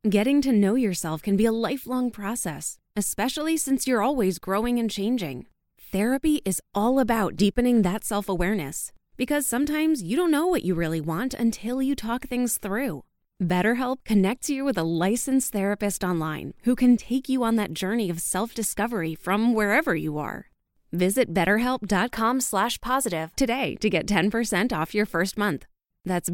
Getting to know yourself can be a lifelong process, especially since you're always growing and changing. Therapy is all about deepening that self-awareness, because sometimes you don't know what you really want until you talk things through. BetterHelp connects you with a licensed therapist online who can take you on that journey of self-discovery from wherever you are. Visit BetterHelp.com/positive today to get 10% off your first month. That's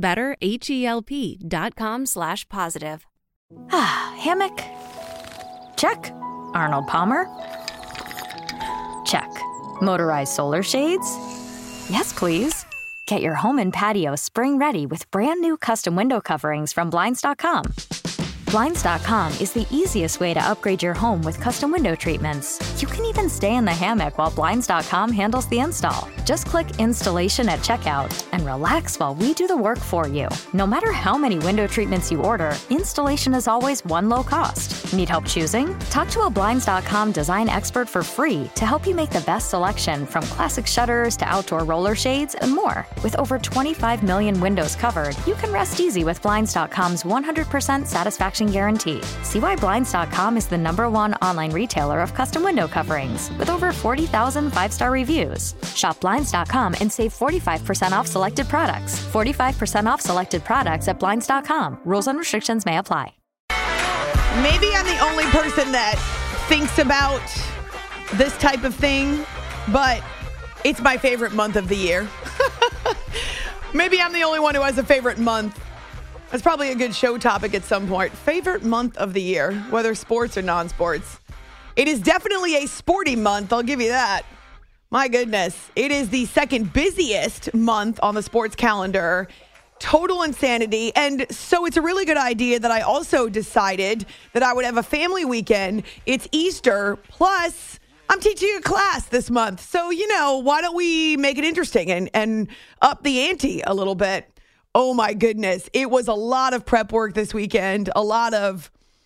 BetterHelp.com/positive. Hammock? Check. Arnold Palmer? Check. Motorized solar shades? Yes, please. Get your home and patio spring ready with brand new custom window coverings from Blinds.com. Blinds.com is the easiest way to upgrade your home with custom window treatments. You can even stay in the hammock while Blinds.com handles the install. Just click installation at checkout and relax while we do the work for you. No matter how many window treatments you order, installation is always one low cost. Need help choosing? Talk to a Blinds.com design expert for free to help you make the best selection, from classic shutters to outdoor roller shades and more. With over 25 million windows covered, you can rest easy with Blinds.com's 100% satisfaction guarantee. See why Blinds.com is the #1 online retailer of custom window coverings, with over 40,000 5-star reviews. Shop Blinds.com and save 45% off selected products. 45% off selected products at Blinds.com. Rules and restrictions may apply. Maybe I'm the only person that thinks about this type of thing, but it's my favorite month of the year. Maybe I'm the only one who has a favorite month. That's probably a good show topic at some point. Favorite month of the year, whether sports or non-sports. It is definitely a sporty month, I'll give you that. My goodness. It is the second busiest month on the sports calendar. Total insanity. And so it's a really good idea that I also decided that I would have a family weekend. It's Easter, plus I'm teaching a class this month. So, why don't we make it interesting and up the ante a little bit? Oh my goodness. It was a lot of prep work this weekend, a lot of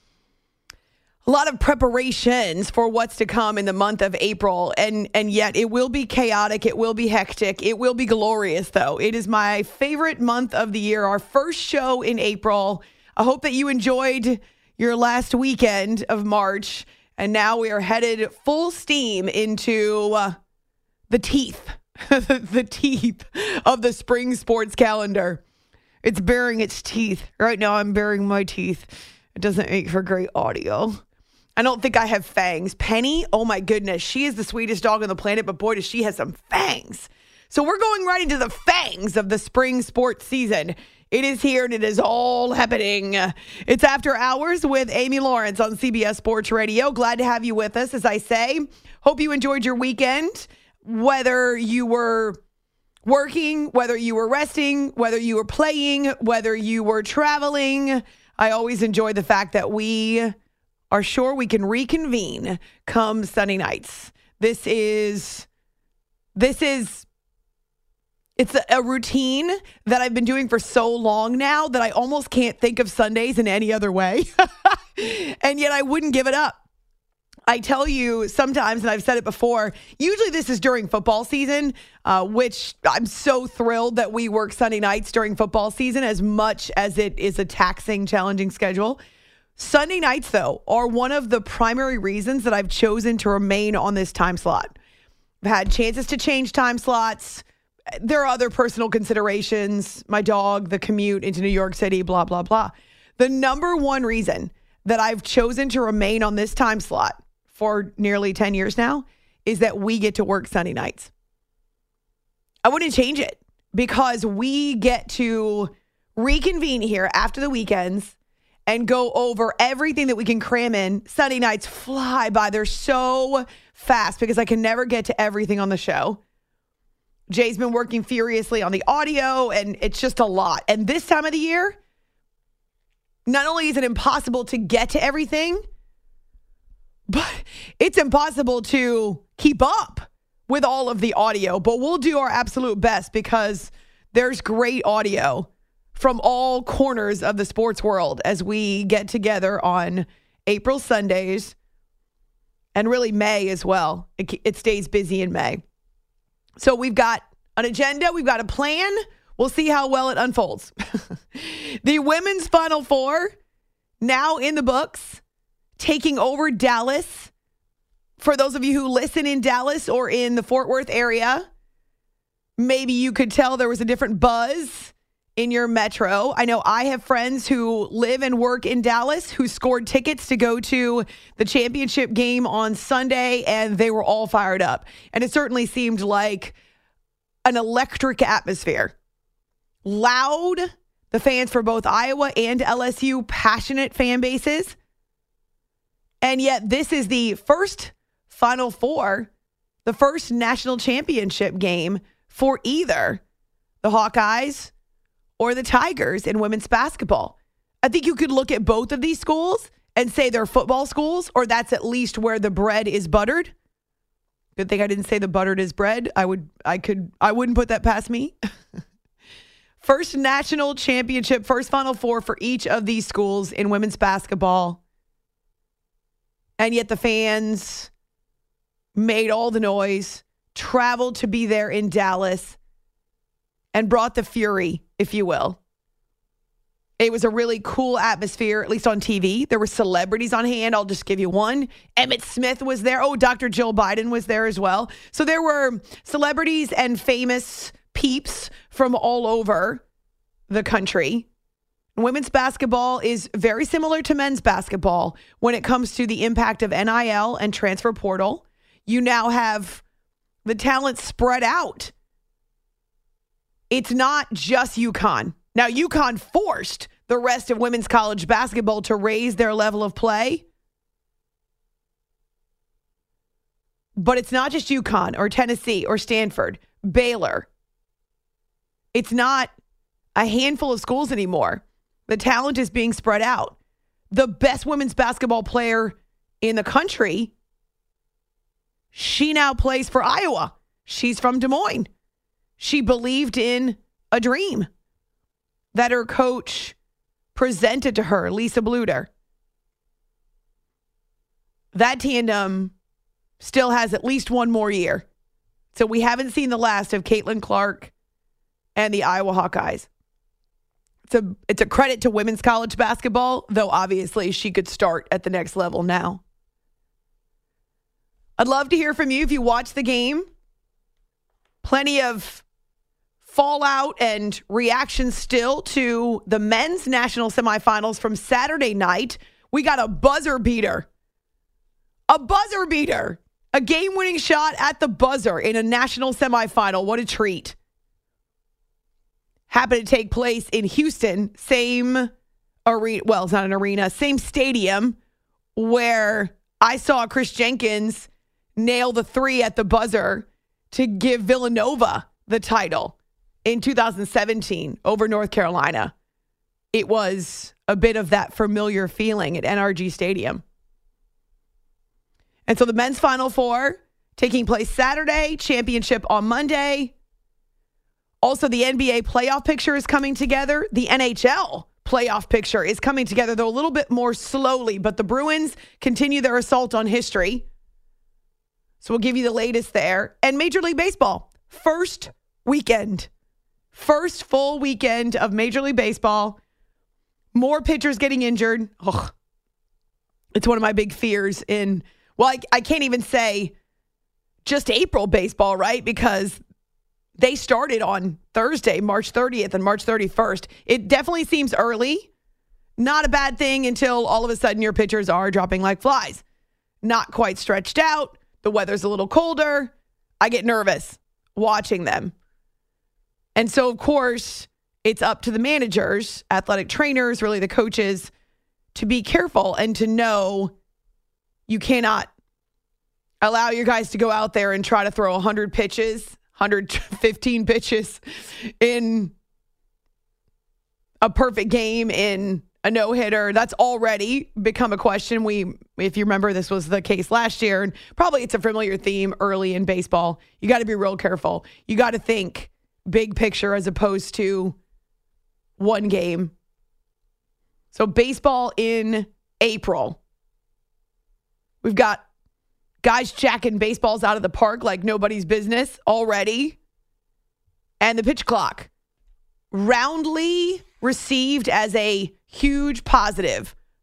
preparations for what's to come in the month of April. And yet it will be chaotic. It will be hectic. It will be glorious, though. It is my favorite month of the year, our first show in April. I hope that you enjoyed your last weekend of March. And now we are headed full steam into the teeth, the teeth of the spring sports calendar. It's baring its teeth. Right now I'm baring my teeth. It doesn't make for great audio. I don't think I have fangs. Penny, oh my goodness, she is the sweetest dog on the planet, but boy, does she have some fangs. So we're going right into the fangs of the spring sports season. It is here and it is all happening. It's After Hours with Amy Lawrence on CBS Sports Radio. Glad to have you with us, as I say. Hope you enjoyed your weekend, whether you were working, whether you were resting, whether you were playing, whether you were traveling. I always enjoy the fact that we are sure we can reconvene come Sunday nights. It's a routine that I've been doing for so long now that I almost can't think of Sundays in any other way. And yet I wouldn't give it up. I tell you sometimes, and I've said it before, usually this is during football season, which I'm so thrilled that we work Sunday nights during football season, as much as it is a taxing, challenging schedule. Sunday nights, though, are one of the primary reasons that I've chosen to remain on this time slot. I've had chances to change time slots. There are other personal considerations, my dog, the commute into New York City, blah, blah, blah. The number one reason that I've chosen to remain on this time slot for nearly 10 years now is that we get to work Sunday nights. I wouldn't change it, because we get to reconvene here after the weekends and go over everything that we can cram in. Sunday nights fly by. They're so fast because I can never get to everything on the show. Jay's been working furiously on the audio, and it's just a lot. And this time of the year, not only is it impossible to get to everything, but it's impossible to keep up with all of the audio. But we'll do our absolute best, because there's great audio from all corners of the sports world as we get together on April Sundays, and really May as well. It stays busy in May. So we've got an agenda. We've got a plan. We'll see how well it unfolds. The women's Final Four now in the books, taking over Dallas. For those of you who listen in Dallas or in the Fort Worth area, maybe you could tell there was a different buzz in your metro. I know I have friends who live and work in Dallas who scored tickets to go to the championship game on Sunday, and they were all fired up. And it certainly seemed like an electric atmosphere. Loud, the fans for both Iowa and LSU, passionate fan bases. And yet this is the first Final Four, the first national championship game for either the Hawkeyes or the Tigers in women's basketball. I think you could look at both of these schools and say they're football schools, or that's at least where the bread is buttered. Good thing I didn't say the buttered is bread. I wouldn't put that past me. First national championship, first Final Four for each of these schools in women's basketball. And yet the fans made all the noise, traveled to be there in Dallas, and brought the fury, if you will. It was a really cool atmosphere, at least on TV. There were celebrities on hand. I'll just give you one. Emmitt Smith was there. Oh, Dr. Jill Biden was there as well. So there were celebrities and famous peeps from all over the country. Women's basketball is very similar to men's basketball when it comes to the impact of NIL and transfer portal. You now have the talent spread out. It's not just UConn. Now, UConn forced the rest of women's college basketball to raise their level of play. But it's not just UConn or Tennessee or Stanford, Baylor. It's not a handful of schools anymore. The talent is being spread out. The best women's basketball player in the country, she now plays for Iowa. She's from Des Moines. She believed in a dream that her coach presented to her, Lisa Bluder. That tandem still has at least one more year. So we haven't seen the last of Caitlin Clark and the Iowa Hawkeyes. It's a credit to women's college basketball, though obviously she could start at the next level now. I'd love to hear from you if you watch the game. Plenty of fallout and reaction still to the men's national semifinals from Saturday night. We got a buzzer beater. A buzzer beater. A game-winning shot at the buzzer in a national semifinal. What a treat. Happened to take place in Houston. Same arena. Well, it's not an arena. Same stadium where I saw Chris Jenkins nail the three at the buzzer to give Villanova the title in 2017 over North Carolina. It was a bit of that familiar feeling at NRG Stadium. And so the men's Final Four taking place Saturday, championship on Monday. Also, the NBA playoff picture is coming together. The NHL playoff picture is coming together, though a little bit more slowly. But the Bruins continue their assault on history. So we'll give you the latest there. And Major League Baseball, first weekend. First full weekend of Major League Baseball. More pitchers getting injured. Ugh. It's one of my big fears in, well, I can't even say just April baseball, right? Because they started on Thursday, March 30th and March 31st. It definitely seems early. Not a bad thing until all of a sudden your pitchers are dropping like flies. Not quite stretched out. The weather's a little colder. I get nervous watching them. And so, of course, it's up to the managers, athletic trainers, really the coaches, to be careful and to know you cannot allow your guys to go out there and try to throw 100 pitches, 115 pitches in a perfect game in a no-hitter. That's already become a question. If you remember, this was the case last year, and probably it's a familiar theme early in baseball. You got to be real careful. You got to think big picture as opposed to one game. So baseball in April. We've got guys jacking baseballs out of the park like nobody's business already. And the pitch clock roundly received as a huge positive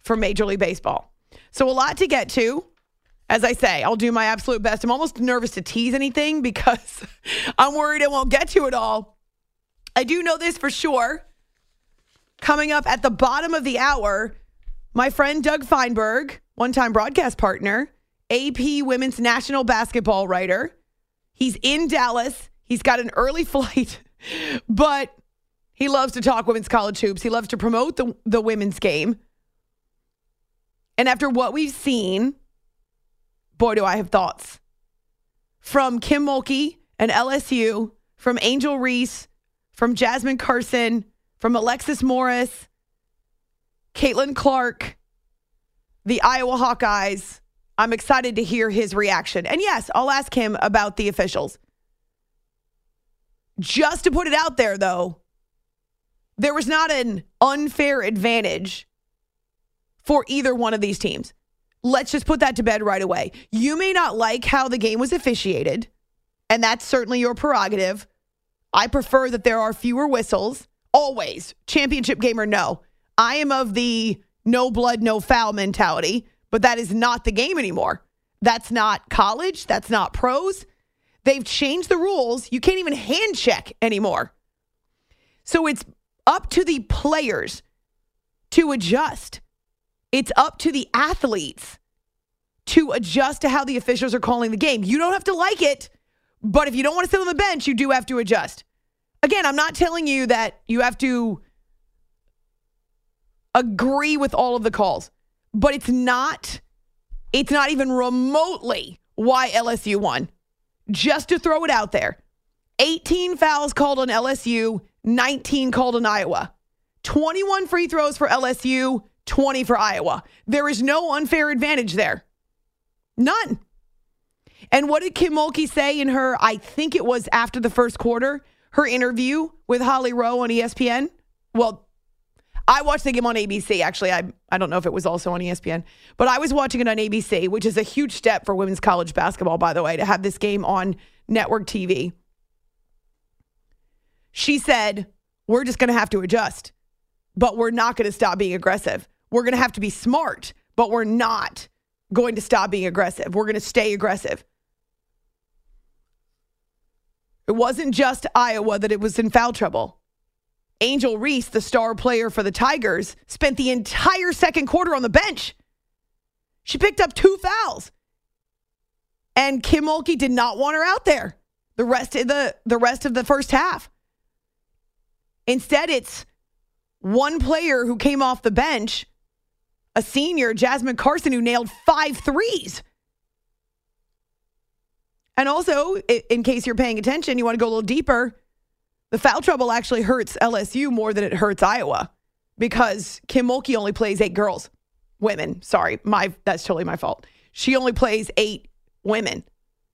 from Major League Baseball. So a lot to get to. As I say, I'll do my absolute best. I'm almost nervous to tease anything because I'm worried I won't get to it all. I do know this for sure. Coming up at the bottom of the hour, my friend Doug Feinberg, one-time broadcast partner, AP Women's National Basketball writer. He's in Dallas. He's got an early flight, but he loves to talk women's college hoops. He loves to promote the women's game. And after what we've seen, boy, do I have thoughts. From Kim Mulkey and LSU, from Angel Reese, from Jasmine Carson, from Alexis Morris, Caitlin Clark, the Iowa Hawkeyes. I'm excited to hear his reaction. And yes, I'll ask him about the officials. Just to put it out there, though, there was not an unfair advantage for either one of these teams. Let's just put that to bed right away. You may not like how the game was officiated, and that's certainly your prerogative. I prefer that there are fewer whistles, always, championship game or no. I am of the no blood, no foul mentality, but that is not the game anymore. That's not college. That's not pros. They've changed the rules. You can't even hand check anymore. So it's up to the players to adjust. It's up to the athletes to adjust to how the officials are calling the game. You don't have to like it, but if you don't want to sit on the bench, you do have to adjust. Again, I'm not telling you that you have to agree with all of the calls, but it's not even remotely why LSU won. Just to throw it out there. 18 fouls called on LSU, 19 called on Iowa. 21 free throws for LSU, 20 for Iowa. There is no unfair advantage there. None. And what did Kim Mulkey say in her, I think it was after the first quarter, her interview with Holly Rowe on ESPN? Well, I watched the game on ABC, actually. I don't know if it was also on ESPN, but I was watching it on ABC, which is a huge step for women's college basketball, by the way, to have this game on network TV. She said, we're just going to have to adjust, but we're not going to stop being aggressive. We're going to have to be smart, but we're not going to stop being aggressive. We're going to stay aggressive. It wasn't just Iowa that it was in foul trouble. Angel Reese, the star player for the Tigers, spent the entire second quarter on the bench. She picked up 2 fouls. And Kim Mulkey did not want her out there the rest of the first half. Instead, it's one player who came off the bench, a senior, Jasmine Carson, who nailed 5 threes. And also, in case you're paying attention, you want to go a little deeper, the foul trouble actually hurts LSU more than it hurts Iowa because Kim Mulkey only plays 8 girls. Women, sorry. That's totally my fault. She only plays 8 women.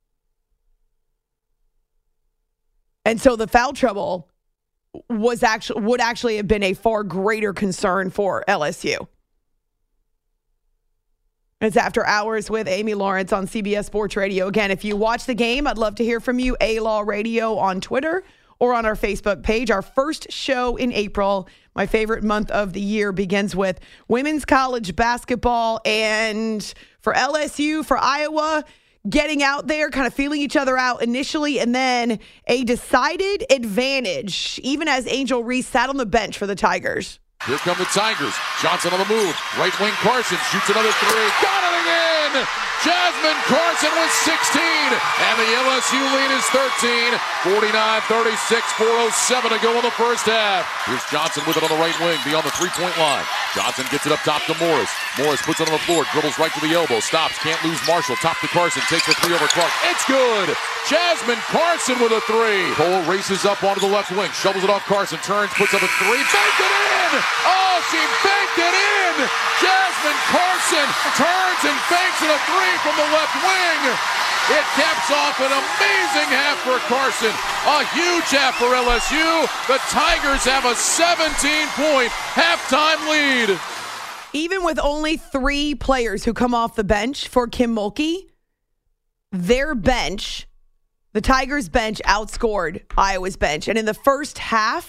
And so the foul trouble would actually have been a far greater concern for LSU. It's After Hours with Amy Lawrence on CBS Sports Radio. Again, if you watch the game, I'd love to hear from you. A-Law Radio on Twitter or on our Facebook page. Our first show in April, my favorite month of the year, begins with women's college basketball. And for LSU, for Iowa, getting out there, kind of feeling each other out initially, and then a decided advantage, even as Angel Reese sat on the bench for the Tigers. Here come the Tigers. Johnson on the move. Right wing Carson shoots another 3. Got it again! Jasmine Carson with 16. And the LSU lead is 13. 49-36, 4:07 to go in the first half. Here's Johnson with it on the right wing, beyond the three-point line. Johnson gets it up top to Morris. Morris puts it on the floor, dribbles right to the elbow, stops, can't lose Marshall. Top to Carson, takes the 3 over Clark. It's good! Jasmine Carson with a 3. Cole races up onto the left wing, shovels it off Carson, turns, puts up a 3, banked it in! Oh, she banked it in! Jasmine Carson turns and banks it a 3 from the left wing. It caps off an amazing half for Carson. A huge half for LSU. The Tigers have a 17-point halftime lead. Even with only 3 players who come off the bench for Kim Mulkey, their bench, the Tigers bench, outscored Iowa's bench. And in the first half,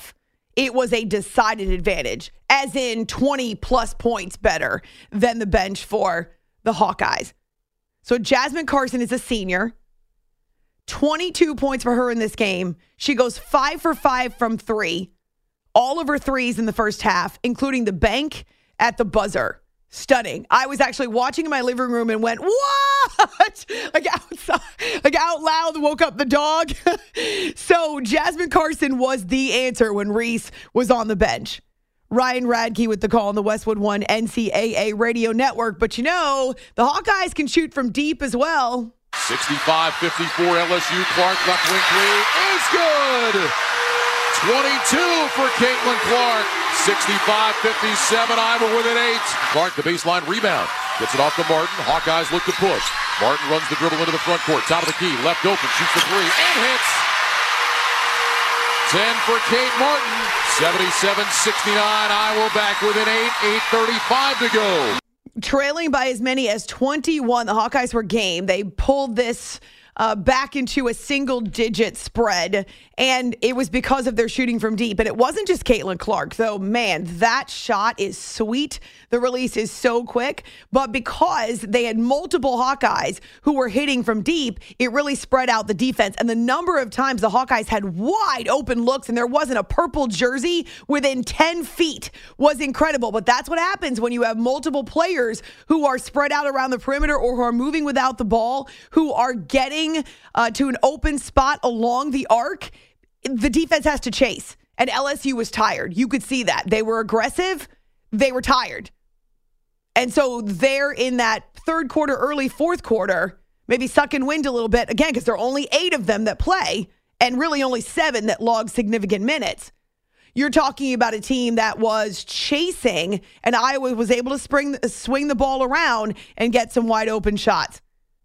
it was a decided advantage, as in 20-plus points better than the bench for the Hawkeyes. So Jasmine Carson is a senior. 22 points for her in this game. She goes 5 for 5 from 3. All of her threes in the first half, including the bank at the buzzer. Stunning. I was actually watching in my living room and went, what? Like out loud, woke up the dog. So Jasmine Carson was the answer when Reese was on the bench. Ryan Radke with the call on the Westwood One NCAA radio network. But the Hawkeyes can shoot from deep as well. 65-54 LSU. Clark left wing three is good. 22 for Caitlin Clark. 65-57, Iowa with an 8. Clark, the baseline rebound. Gets it off to Martin. Hawkeyes look to push. Martin runs the dribble into the front court. Top of the key, left open, shoots the three, and hits. 10 for Kate Martin. 77-69, Iowa back with an 8. 8:35 to go. Trailing by as many as 21, the Hawkeyes were game. They pulled this back into a single-digit spread, and it was because of their shooting from deep. And it wasn't just Caitlin Clark, though. Man, that shot is sweet. The release is so quick. But because they had multiple Hawkeyes who were hitting from deep, it really spread out the defense. And the number of times the Hawkeyes had wide open looks and there wasn't a purple jersey within 10 feet was incredible. But that's what happens when you have multiple players who are spread out around the perimeter or who are moving without the ball, who are getting to an open spot along the arc. The defense has to chase. And LSU was tired. You could see that. They were aggressive. They were tired. And so they're in that third quarter, early fourth quarter, maybe sucking wind a little bit, again, because there are only 8 of them that play and really only 7 that log significant minutes. You're talking about a team that was chasing, and Iowa was able to swing the ball around and get some wide open shots.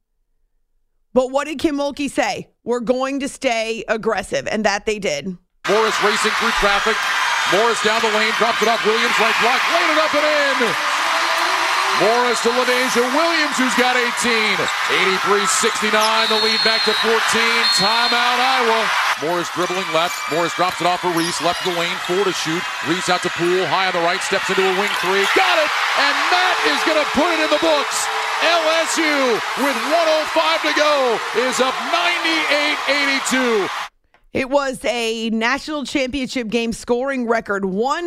But what did Kim Mulkey say? We're going to stay aggressive, and that they did. Morris racing through traffic. Morris down the lane, drops it off. Williams right block, laid it up and in. Morris to LaDasia Williams, who's got 18. 83-69, the lead back to 14. Timeout, Iowa. Morris dribbling left. Morris drops it off for Reese. Left of the lane, 4 to shoot. Reese out to Poole, high on the right, steps into a wing three. Got it! And Matt is going to put it in the books. LSU, with 1:05 to go, is up 98-82. It was a national championship game scoring record,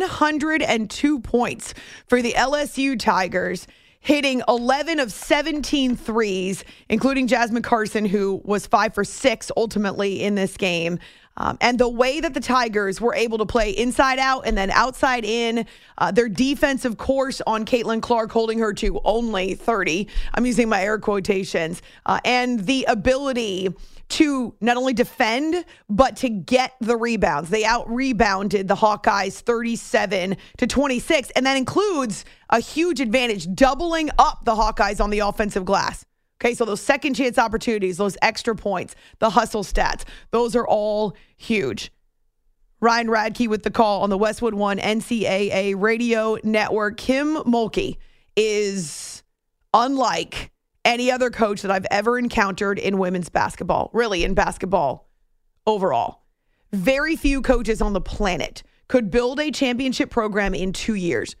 102 points for the LSU Tigers, hitting 11 of 17 threes, including Jasmine Carson, who was 5 for 6 ultimately in this game. And the way that the Tigers were able to play inside out and then outside in, their defense, of course, on Caitlin Clark, holding her to only 30. I'm using my air quotations. And the ability to not only defend, but to get the rebounds. They out-rebounded the Hawkeyes 37-26, and that includes a huge advantage, doubling up the Hawkeyes on the offensive glass. Okay, so those second chance opportunities, those extra points, the hustle stats, those are all huge. Ryan Radke with the call on the Westwood One NCAA radio network. Kim Mulkey is unlike any other coach that I've ever encountered in women's basketball, really in basketball overall. Very few coaches on the planet could build a championship program in 2 years.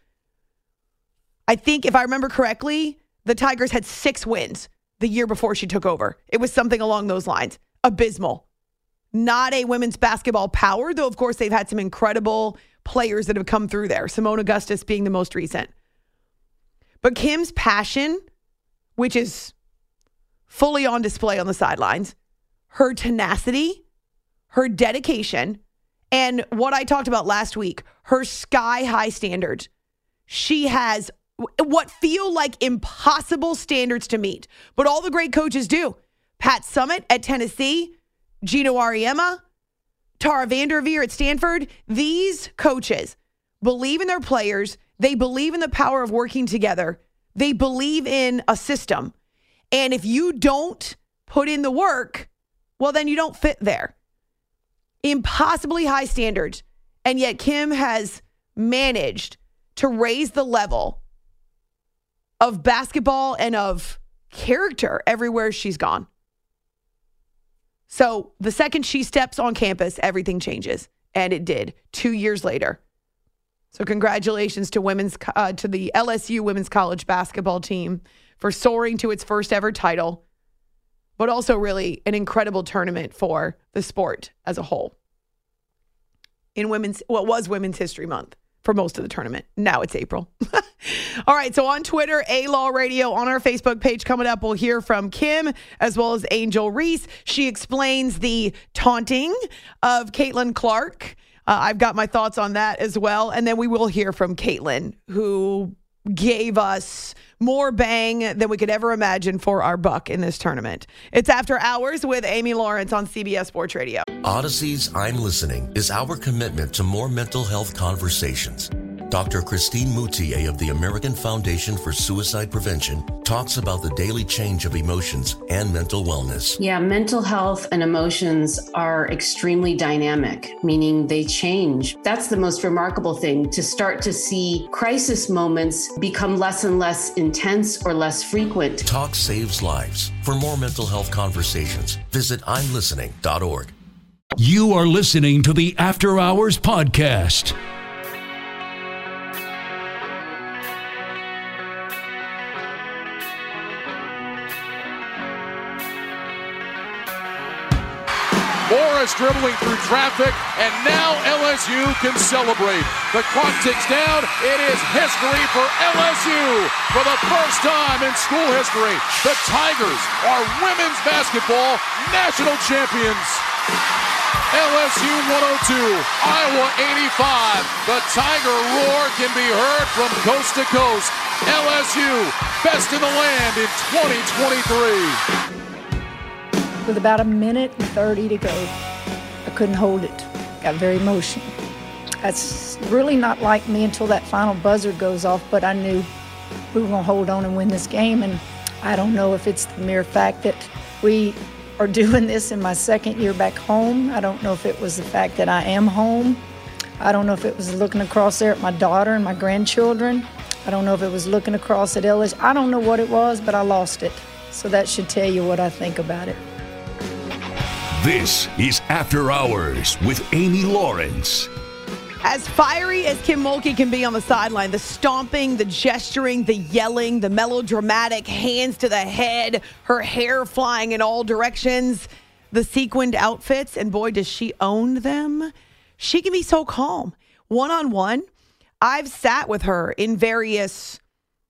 I think, if I remember correctly, the Tigers had 6 wins the year before she took over. It was something along those lines. Abysmal. Not a women's basketball power, though, of course, they've had some incredible players that have come through there, Simone Augustus being the most recent. But Kim's passion, which is fully on display on the sidelines, her tenacity, her dedication, and what I talked about last week, her sky-high standards. She has what feel like impossible standards to meet, but all the great coaches do. Pat Summitt at Tennessee, Gino Auriemma, Tara Vanderveer at Stanford. These coaches believe in their players. They believe in the power of working together. They believe in a system. And if you don't put in the work, well, then you don't fit there. Impossibly high standards. And yet Kim has managed to raise the level of basketball and of character everywhere she's gone. So the second she steps on campus, everything changes. And it did 2 years later. So congratulations to to the LSU women's college basketball team for soaring to its first ever title, but also really an incredible tournament for the sport as a whole. In what was Women's History Month for most of the tournament. Now it's April. All right, so on Twitter, A-Law Radio, on our Facebook page coming up, we'll hear from Kim as well as Angel Reese. She explains the taunting of Caitlin Clark. I've got my thoughts on that as well. And then we will hear from Caitlin, who gave us more bang than we could ever imagine for our buck in this tournament. It's After Hours with Amy Lawrence on CBS Sports Radio. Odyssey's I'm Listening is our commitment to more mental health conversations. Dr. Christine Moutier of the American Foundation for Suicide Prevention talks about the daily change of emotions and mental wellness. Yeah, mental health and emotions are extremely dynamic, meaning they change. That's the most remarkable thing, to start to see crisis moments become less and less intense or less frequent. Talk saves lives. For more mental health conversations, visit imlistening.org. You are listening to the After Hours Podcast. Morris dribbling through traffic, and now LSU can celebrate. The clock ticks down. It is history for LSU. For the first time in school history, the Tigers are women's basketball national champions. LSU 102, Iowa 85. The Tiger roar can be heard from coast to coast. LSU, best in the land in 2023. With about 1:30 to go, I couldn't hold it. Got very emotional. That's really not like me until that final buzzer goes off, but I knew we were going to hold on and win this game. And I don't know if it's the mere fact that we are doing this in my second year back home. I don't know if it was the fact that I am home. I don't know if it was looking across there at my daughter and my grandchildren. I don't know if it was looking across at LSU. I don't know what it was, but I lost it. So that should tell you what I think about it. This is After Hours with Amy Lawrence. As fiery as Kim Mulkey can be on the sideline, the stomping, the gesturing, the yelling, the melodramatic hands to the head, her hair flying in all directions, the sequined outfits, and boy, does she own them. She can be so calm. One-on-one, I've sat with her in various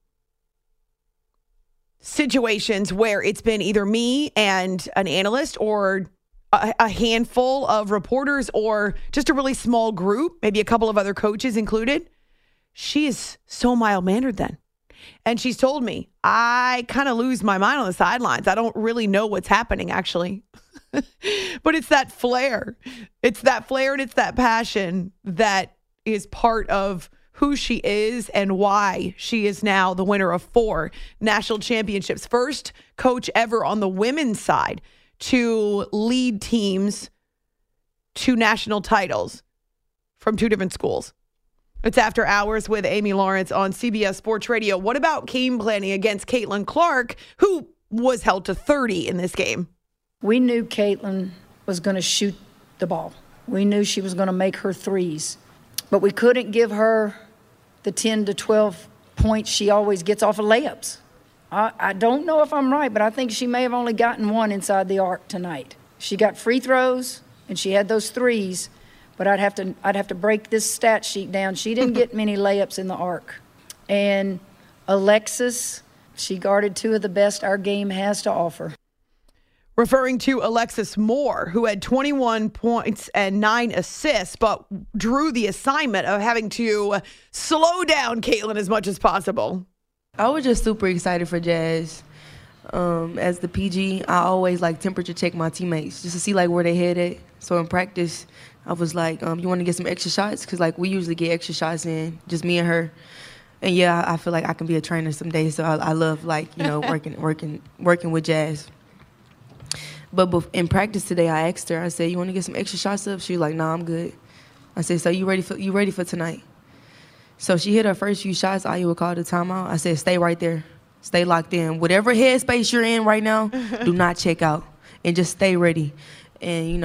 situations where it's been either me and an analyst or a handful of reporters or just a really small group, maybe a couple of other coaches included. She is so mild-mannered then. And she's told me, I kind of lose my mind on the sidelines. I don't really know what's happening, actually. But it's that flair. It's that flair and it's that passion that is part of who she is and why she is now the winner of 4 national championships. First coach ever on the women's side to lead teams to national titles from 2 different schools. It's After Hours with Amy Lawrence on CBS Sports Radio. What about game planning against Caitlin Clark, who was held to 30 in this game? We knew Caitlin was going to shoot the ball. We knew she was going to make her threes. But we couldn't give her the 10 to 12 points she always gets off of layups. I don't know if I'm right, but I think she may have only gotten 1 inside the arc tonight. She got free throws, and she had those threes, but I'd have to break this stat sheet down. She didn't get many layups in the arc. And Alexis, she guarded 2 of the best our game has to offer. Referring to Alexis Moore, who had 21 points and 9 assists, but drew the assignment of having to slow down Caitlin as much as possible. I was just super excited for Jazz. As the PG, I always temperature check my teammates just to see where they headed. So in practice, I was like, you want to get some extra shots? Because we usually get extra shots in, just me and her. And yeah, I feel like I can be a trainer some days. So I love working with Jazz. But in practice today, I asked her. I said, "You want to get some extra shots up?" She was like, "Nah, I'm good." I said, "So you ready for tonight?" So she hit her first few shots. Iowa called a timeout. I said, "Stay right there. Stay locked in. Whatever headspace you're in right now, do not check out. And just stay ready." And,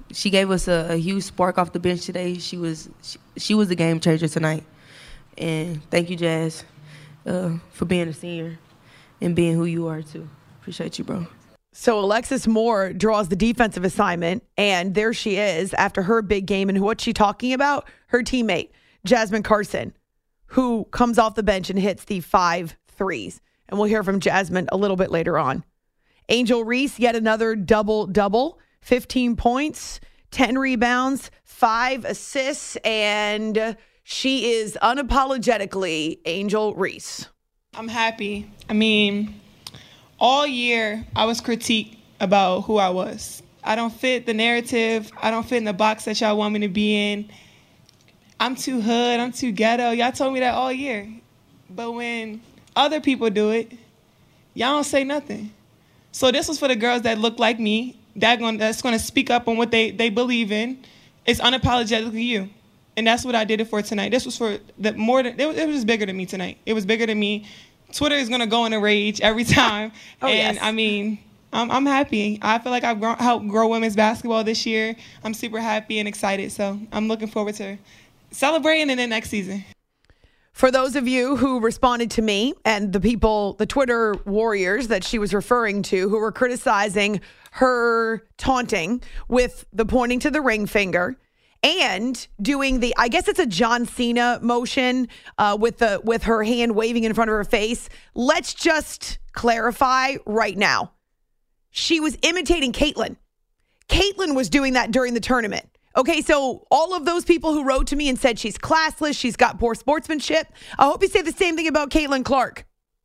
she gave us a huge spark off the bench today. She was the game changer tonight. And thank you, Jazz, for being a senior and being who you are, too. Appreciate you, bro. So Alexis Moore draws the defensive assignment, and there she is after her big game. And what's she talking about? Her teammate, Jasmine Carson, who comes off the bench and hits the 5 threes. And we'll hear from Jasmine a little bit later on. Angel Reese, yet another double-double, 15 points, 10 rebounds, 5 assists, and she is unapologetically Angel Reese. I'm happy. I mean, all year I was critiqued about who I was. I don't fit the narrative. I don't fit in the box that y'all want me to be in. I'm too hood. I'm too ghetto. Y'all told me that all year. But when other people do it, y'all don't say nothing. So this was for the girls that look like me, that's going to speak up on what they believe in. It's unapologetically you. And that's what I did it for tonight. This was for it was bigger than me tonight. It was bigger than me. Twitter is going to go in a rage every time. And yes. I mean, I'm happy. I feel like I've helped grow women's basketball this year. I'm super happy and excited. So I'm looking forward to celebrating in the next season. For those of you who responded to me and the Twitter warriors that she was referring to who were criticizing her taunting with the pointing to the ring finger and doing I guess it's a John Cena motion with her hand waving in front of her face. Let's just clarify right now. She was imitating Caitlin. Caitlin was doing that during the tournament. Okay, so all of those people who wrote to me and said she's classless, she's got poor sportsmanship, I hope you say the same thing about Caitlin Clark.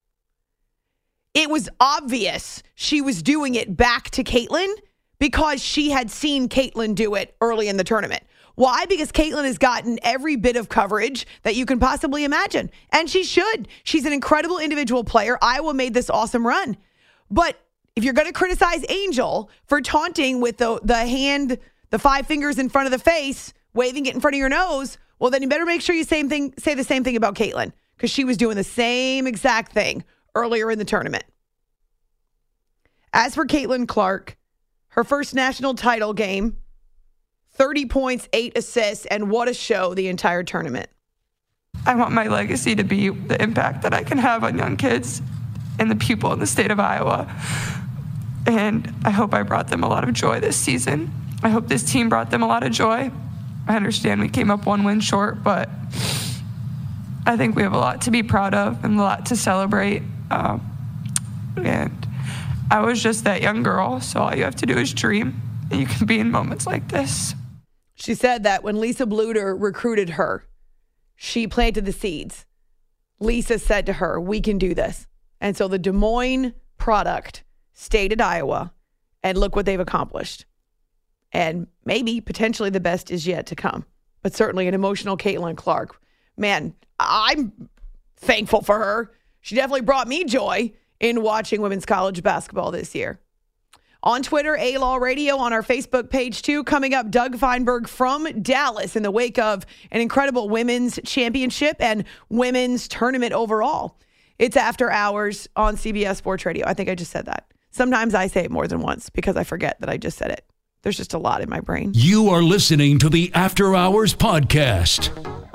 It was obvious she was doing it back to Caitlin because she had seen Caitlin do it early in the tournament. Why? Because Caitlin has gotten every bit of coverage that you can possibly imagine. And she should. She's an incredible individual player. Iowa made this awesome run. But if you're going to criticize Angel for taunting with the hand, the 5 fingers in front of the face, waving it in front of your nose, well, then you better make sure you say the same thing about Caitlin because she was doing the same exact thing earlier in the tournament. As for Caitlin Clark, her first national title game, 30 points, 8 assists, and what a show the entire tournament. I want my legacy to be the impact that I can have on young kids and the people in the state of Iowa. And I hope I brought them a lot of joy this season. I hope this team brought them a lot of joy. I understand we came up 1 win short, but I think we have a lot to be proud of and a lot to celebrate. And I was just that young girl, so all you have to do is dream, and you can be in moments like this. She said that when Lisa Bluder recruited her, she planted the seeds. Lisa said to her, we can do this. And so the Des Moines product stayed at Iowa, and look what they've accomplished. And maybe, potentially, the best is yet to come. But certainly an emotional Caitlin Clark. Man, I'm thankful for her. She definitely brought me joy in watching women's college basketball this year. On Twitter, A-Law Radio, on our Facebook page too. Coming up, Doug Feinberg from Dallas in the wake of an incredible women's championship and women's tournament overall. It's After Hours on CBS Sports Radio. I think I just said that. Sometimes I say it more than once because I forget that I just said it. There's just a lot in my brain. You are listening to the After Hours Podcast.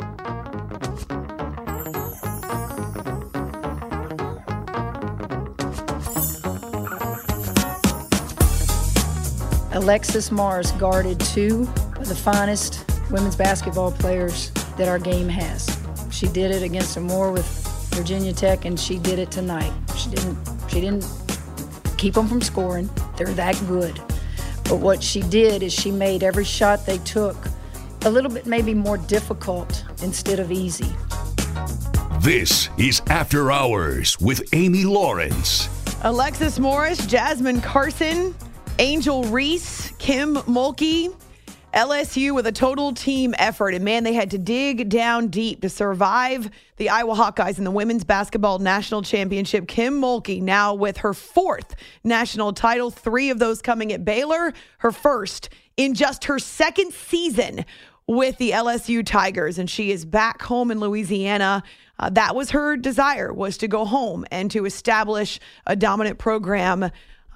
Alexis Morris guarded 2 of the finest women's basketball players that our game has. She did it against Amore with Virginia Tech, and she did it tonight. She didn't keep them from scoring. They're that good. But what she did is she made every shot they took a little bit maybe more difficult instead of easy. This is After Hours with Amy Lawrence. Alexis Morris, Jasmine Carson, Angel Reese, Kim Mulkey, LSU with a total team effort. And man, they had to dig down deep to survive the Iowa Hawkeyes in the Women's Basketball National Championship. Kim Mulkey now with her 4th national title, 3 of those coming at Baylor, her first in just her 2nd season with the LSU Tigers. And she is back home in Louisiana. That was her desire, was to go home and to establish a dominant program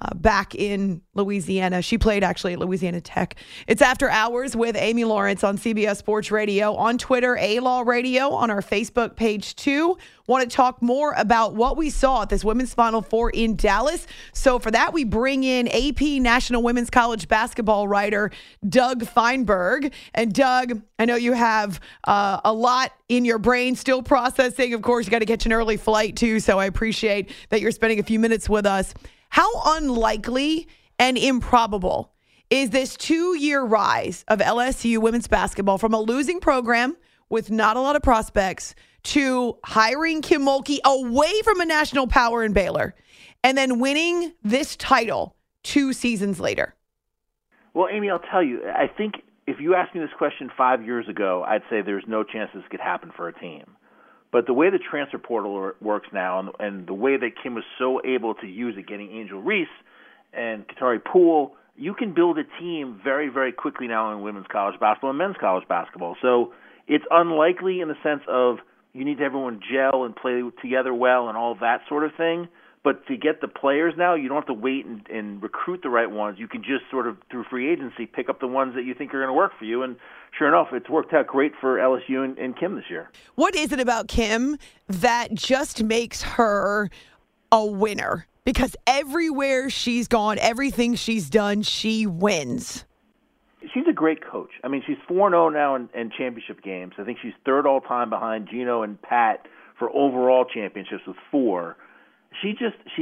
back in Louisiana. She played actually at Louisiana Tech. It's After Hours with Amy Lawrence on CBS Sports Radio, on Twitter, A-Law Radio, on our Facebook page too. Want to talk more about what we saw at this Women's Final Four in Dallas. So for that, we bring in AP National Women's College basketball writer Doug Feinberg. And Doug, I know you have a lot in your brain still processing. Of course, you got to catch an early flight too, so I appreciate that you're spending a few minutes with us. How unlikely and improbable is this 2-year rise of LSU women's basketball from a losing program with not a lot of prospects to hiring Kim Mulkey away from a national power in Baylor and then winning this title 2 seasons later? Well, Amy, I'll tell you, I think if you asked me this question 5 years ago, I'd say there's no chance this could happen for a team. But the way the transfer portal works now and the way that Kim was so able to use it, getting Angel Reese and Katari Poole, you can build a team very, very quickly now in women's college basketball and men's college basketball. So it's unlikely in the sense of you need to everyone gel and play together well and all that sort of thing. But to get the players now, you don't have to wait and recruit the right ones. You can just sort of, through free agency, pick up the ones that you think are going to work for you. And sure enough, it's worked out great for LSU and Kim this year. What is it about Kim that just makes her a winner? Because everywhere she's gone, everything she's done, she wins. She's a great coach. I mean, she's 4-0 now in championship games. I think she's third all-time behind Gino and Pat for overall championships with 4. She's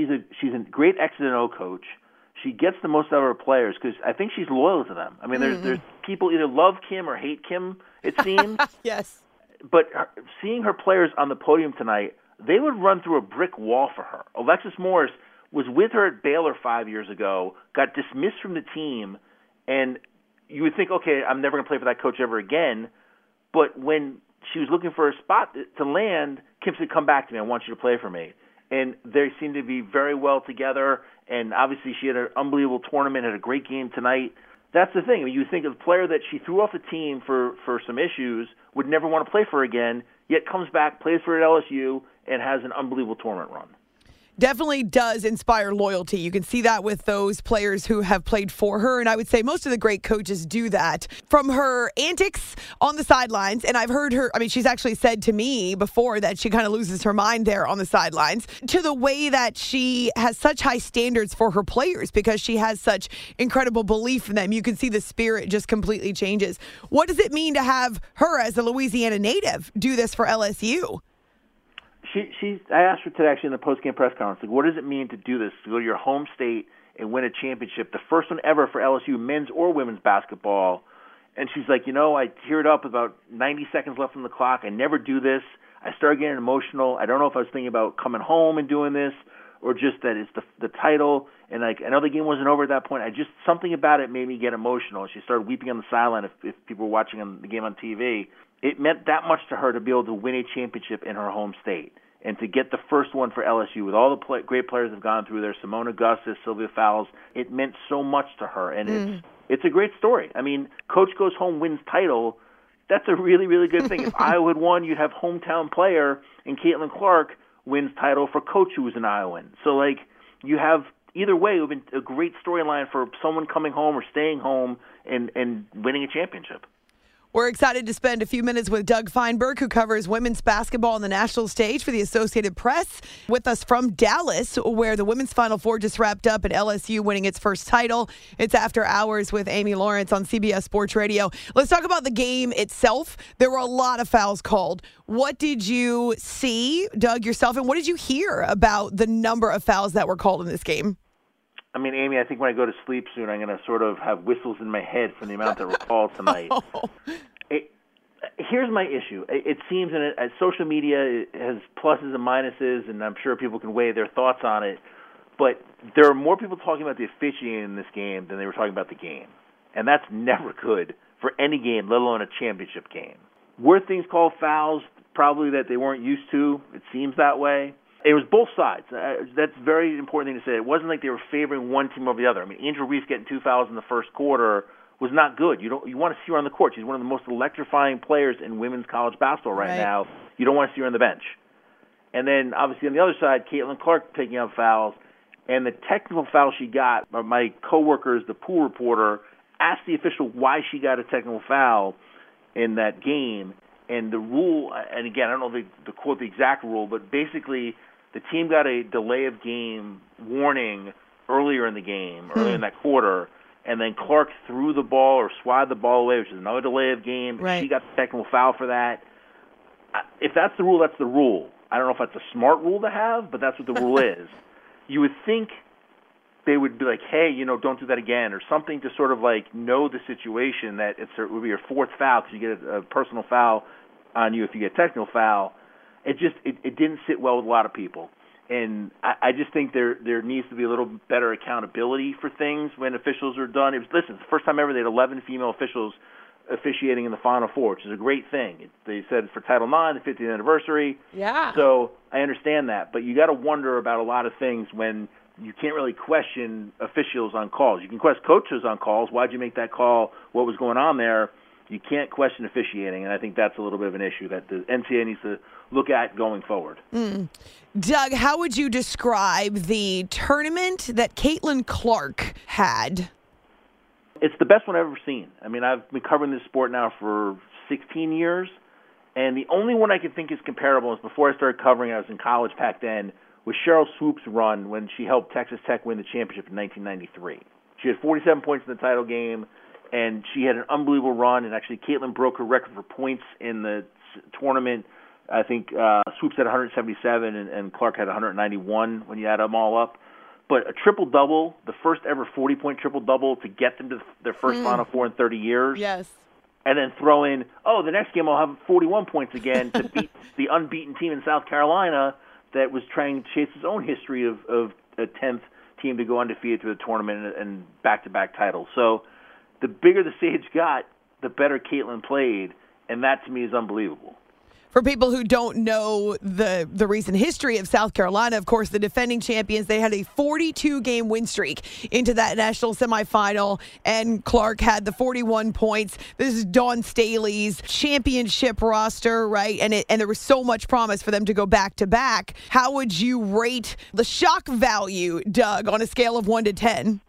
a great X and O coach. She gets the most out of her players because I think she's loyal to them. I mean, there's people either love Kim or hate Kim, it seems. Yes. But seeing her players on the podium tonight, they would run through a brick wall for her. Alexis Morris was with her at Baylor 5 years ago, got dismissed from the team, and you would think, okay, I'm never going to play for that coach ever again. But when she was looking for a spot to land, Kim said, come back to me. I want you to play for me. And they seem to be very well together. And obviously she had an unbelievable tournament, had a great game tonight. That's the thing. I mean, you think of a player that she threw off the team for some issues, would never want to play for again, yet comes back, plays for LSU, and has an unbelievable tournament run. Definitely does inspire loyalty. You can see that with those players who have played for her. And I would say most of the great coaches do that. From her antics on the sidelines, and I've heard her, I mean, she's actually said to me before that she kind of loses her mind there on the sidelines, to the way that she has such high standards for her players because she has such incredible belief in them. You can see the spirit just completely changes. What does it mean to have her as a Louisiana native do this for LSU? I asked her today actually in the post-game press conference, like, what does it mean to do this, to go to your home state and win a championship, the first one ever for LSU men's or women's basketball? And she's like, I teared up about 90 seconds left on the clock. I never do this. I started getting emotional. I don't know if I was thinking about coming home and doing this or just that it's the title. And like, I know the game wasn't over at that point. Something about it made me get emotional. She started weeping on the sideline if people were watching the game on TV. It meant that much to her to be able to win a championship in her home state and to get the first one for LSU with all the great players that have gone through there, Simone Augustus, Sylvia Fowles. It meant so much to her, and it's a great story. I mean, coach goes home, wins title. That's a really, really good thing. If Iowa had won, you'd have hometown player, and Caitlin Clark wins title for coach who was an Iowan. So, like, you have either way, it would have been a great storyline for someone coming home or staying home and winning a championship. We're excited to spend a few minutes with Doug Feinberg, who covers women's basketball on the national stage for the Associated Press, with us from Dallas, where the women's Final Four just wrapped up and LSU winning its first title. It's After Hours with Amy Lawrence on CBS Sports Radio. Let's talk about the game itself. There were a lot of fouls called. What did you see, Doug, yourself, and what did you hear about the number of fouls that were called in this game? I mean, Amy, I think when I go to sleep soon, I'm going to sort of have whistles in my head from the amount that were called tonight. Here's my issue. It seems social media has pluses and minuses, and I'm sure people can weigh their thoughts on it, but there are more people talking about the officiating in this game than they were talking about the game. And that's never good for any game, let alone a championship game. Were things called fouls? Probably that they weren't used to. It seems that way. It was both sides. That's a very important thing to say. It wasn't like they were favoring one team over the other. I mean, Angel Reese getting 2 fouls in the first quarter was not good. You want to see her on the court. She's one of the most electrifying players in women's college basketball right now. You don't want to see her on the bench. And then, obviously, on the other side, Caitlin Clark picking up fouls. And the technical foul she got, my coworkers, the pool reporter, asked the official why she got a technical foul in that game. And the rule, and again, I don't know the quote the exact rule, but basically the team got a delay of game warning earlier in the game, earlier in that quarter, and then Clark threw the ball or swatted the ball away, which is another delay of game. Right. She got the technical foul for that. If that's the rule, that's the rule. I don't know if that's a smart rule to have, but that's what the rule is. You would think they would be like, hey, don't do that again, or something to sort of like know the situation that it would be your fourth foul because you get a personal foul on you if you get a technical foul. It didn't sit well with a lot of people. And I just think there needs to be a little better accountability for things when officials are done. It's the first time ever they had 11 female officials officiating in the Final Four, which is a great thing. They said for Title IX, the 50th anniversary. Yeah. So I understand that. But you got to wonder about a lot of things when you can't really question officials on calls. You can question coaches on calls. Why'd you make that call? What was going on there? You can't question officiating, and I think that's a little bit of an issue that the NCAA needs to look at going forward. Doug, how would you describe the tournament that Caitlin Clark had? It's the best one I've ever seen. I mean, I've been covering this sport now for 16 years, and the only one I can think is comparable is before I started covering, I was in college back then, was Cheryl Swoop's run when she helped Texas Tech win the championship in 1993. She had 47 points in the title game, and she had an unbelievable run, and actually Caitlin broke her record for points in the tournament. I think Swoops had 177, and Clark had 191 when you add them all up. But a triple-double, the first ever 40-point triple-double to get them to their first Final Four in 30 years. Yes. And then throw in, the next game I'll have 41 points again to beat the unbeaten team in South Carolina that was trying to chase its own history of a 10th team to go undefeated through the tournament and back-to-back titles. So the bigger the stage got, the better Caitlin played, and that to me is unbelievable. For people who don't know the recent history of South Carolina, of course, the defending champions, they had a 42-game win streak into that national semifinal, and Clark had the 41 points. This is Dawn Staley's championship roster, right? And there was so much promise for them to go back-to-back. How would you rate the shock value, Doug, on a scale of 1 to 10?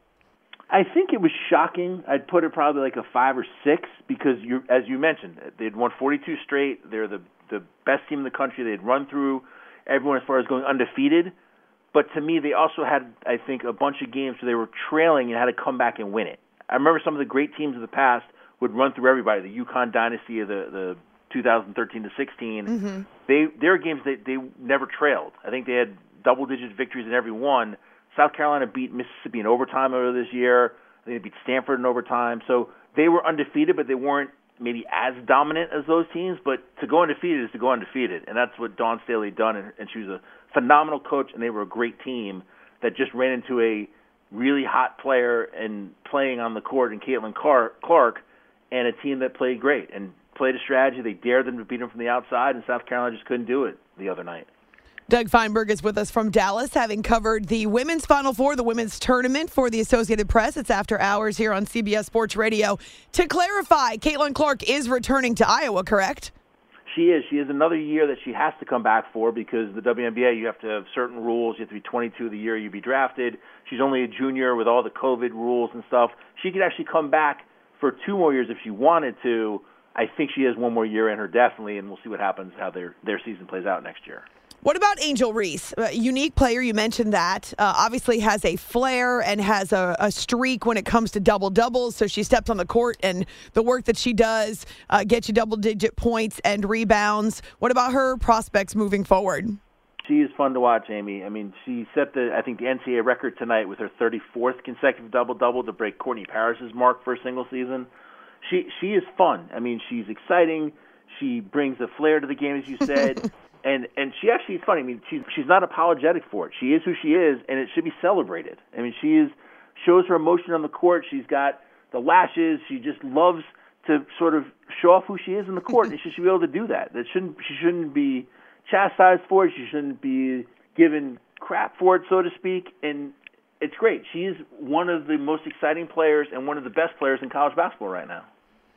I think it was shocking. I'd put it probably like a 5 or 6 because, as you mentioned, they'd won 42 straight. They're the best team in the country. They'd run through everyone as far as going undefeated. But to me, they also had, I think, a bunch of games where they were trailing and had to come back and win it. I remember some of the great teams of the past would run through everybody. The UConn dynasty of the 2013 to 16. Mm-hmm. Their games, they never trailed. I think they had double-digit victories in every one. South Carolina beat Mississippi in overtime earlier this year. I think they beat Stanford in overtime. So they were undefeated, but they weren't maybe as dominant as those teams. But to go undefeated is to go undefeated, and that's what Dawn Staley had done. And she was a phenomenal coach, and they were a great team that just ran into a really hot player and playing on the court in Caitlin Clark, and a team that played great and played a strategy. They dared them to beat them from the outside, and South Carolina just couldn't do it the other night. Doug Feinberg is with us from Dallas, having covered the women's Final Four, the women's tournament for the Associated Press. It's After Hours here on CBS Sports Radio. To clarify, Caitlin Clark is returning to Iowa, correct? She is. She has another year that she has to come back for because the WNBA, you have to have certain rules. You have to be 22 the year you be drafted. She's only a junior with all the COVID rules and stuff. She could actually come back for 2 more years if she wanted to. I think she has 1 more year in her, definitely, and we'll see what happens, how their season plays out next year. What about Angel Reese? A unique player, you mentioned that. Obviously has a flair and has a streak when it comes to double-doubles. So she steps on the court, and the work that she does gets you double-digit points and rebounds. What about her prospects moving forward? She is fun to watch, Amy. I mean, she set the NCAA record tonight with her 34th consecutive double-double to break Courtney Parris's mark for a single season. She is fun. I mean, she's exciting. She brings a flair to the game, as you said. And she actually is funny. I mean, she's not apologetic for it. She is who she is, and it should be celebrated. I mean, shows her emotion on the court. She's got the lashes. She just loves to sort of show off who she is in the court, and she should be able to do that. She shouldn't be chastised for it. She shouldn't be given crap for it, so to speak. And it's great. She is one of the most exciting players and one of the best players in college basketball right now.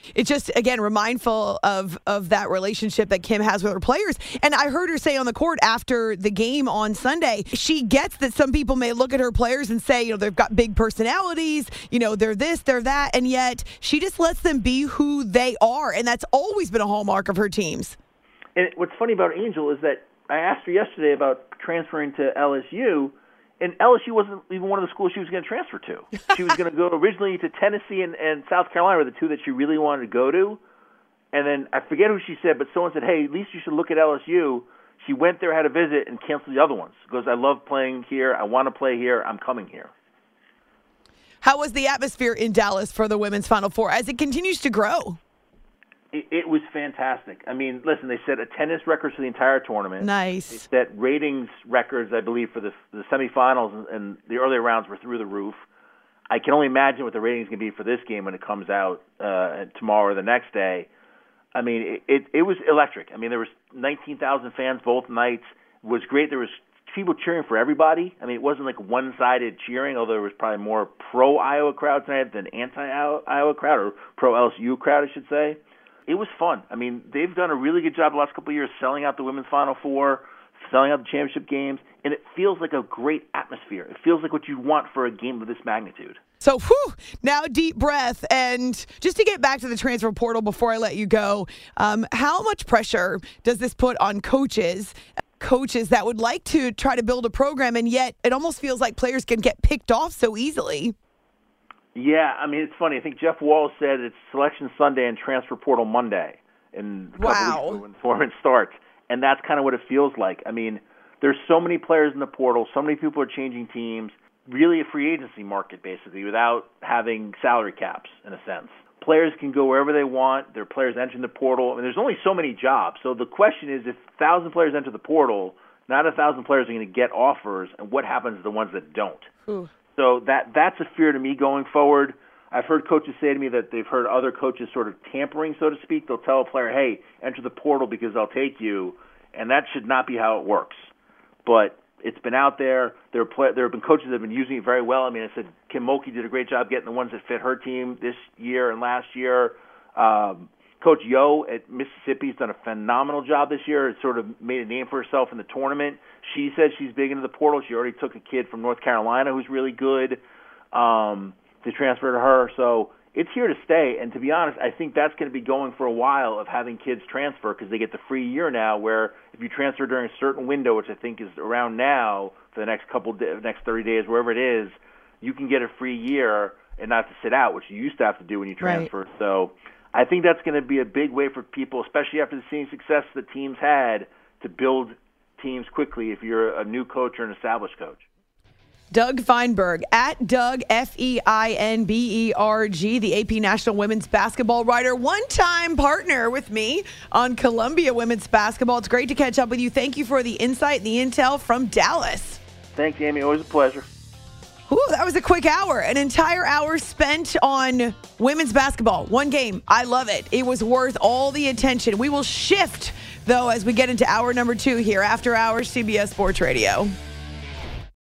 It's just, again, remindful of that relationship that Kim has with her players. And I heard her say on the court after the game on Sunday, she gets that some people may look at her players and say, they've got big personalities, they're this, they're that, and yet she just lets them be who they are. And that's always been a hallmark of her teams. And what's funny about Angel is that I asked her yesterday about transferring to LSU, and LSU wasn't even one of the schools she was going to transfer to. She was going to go originally to Tennessee and South Carolina were the two that she really wanted to go to. And then I forget who she said, but someone said, hey, at least you should look at LSU. She went there, had a visit, and canceled the other ones. Because I love playing here. I want to play here. I'm coming here. How was the atmosphere in Dallas for the Women's Final Four as it continues to grow? It was fantastic. I mean, listen, they set attendance records for the entire tournament. Nice. They set ratings records, I believe, for the semifinals, and the earlier rounds were through the roof. I can only imagine what the ratings can be for this game when it comes out tomorrow or the next day. I mean, it was electric. I mean, there was 19,000 fans both nights. It was great. There was people cheering for everybody. I mean, it wasn't like one-sided cheering, although there was probably more pro-Iowa crowd tonight than anti-Iowa crowd, or pro-LSU crowd, I should say. It was fun. I mean, they've done a really good job the last couple of years selling out the Women's Final Four, selling out the championship games, and it feels like a great atmosphere. It feels like what you want for a game of this magnitude. So, now deep breath. And just to get back to the transfer portal before I let you go, how much pressure does this put on coaches that would like to try to build a program, and yet it almost feels like players can get picked off so easily? Yeah, I mean, it's funny. I think Jeff Walz said it's Selection Sunday and Transfer Portal Monday in a couple weeks when the tournament starts. And that's kind of what it feels like. I mean, there's so many players in the portal, so many people are changing teams, really a free agency market, basically, without having salary caps, in a sense. Players can go wherever they want. There are players entering the portal. I mean, there's only so many jobs. So the question is, if 1,000 players enter the portal, not 1,000 players are going to get offers, and what happens to the ones that don't? Ooh. So that's a fear to me going forward. I've heard coaches say to me that they've heard other coaches sort of tampering, so to speak. They'll tell a player, hey, enter the portal because I'll take you, and that should not be how it works. But it's been out there. There have been coaches that have been using it very well. I mean, I said Kim Mulkey did a great job getting the ones that fit her team this year and last year. Coach Yo at Mississippi has done a phenomenal job this year. It's sort of made a name for herself in the tournament. She says she's big into the portal. She already took a kid from North Carolina who's really good to transfer to her. So it's here to stay. And to be honest, I think that's going to be going for a while of having kids transfer because they get the free year now where if you transfer during a certain window, which I think is around now for the next next 30 days, wherever it is, you can get a free year and not to sit out, which you used to have to do when you transfer. Right. So I think that's going to be a big way for people, especially after the seeing success the teams had, to build teams quickly if you're a new coach or an established coach. Doug Feinberg, at Doug, Feinberg, the AP National Women's Basketball writer, one-time partner with me on Columbia Women's Basketball. It's great to catch up with you. Thank you for the insight and the intel from Dallas. Thanks, Amy. Always a pleasure. Ooh, that was a quick hour. An entire hour spent on women's basketball. One game. I love it. It was worth all the attention. We will shift, though, as we get into hour number 2 here, After Hours, CBS Sports Radio.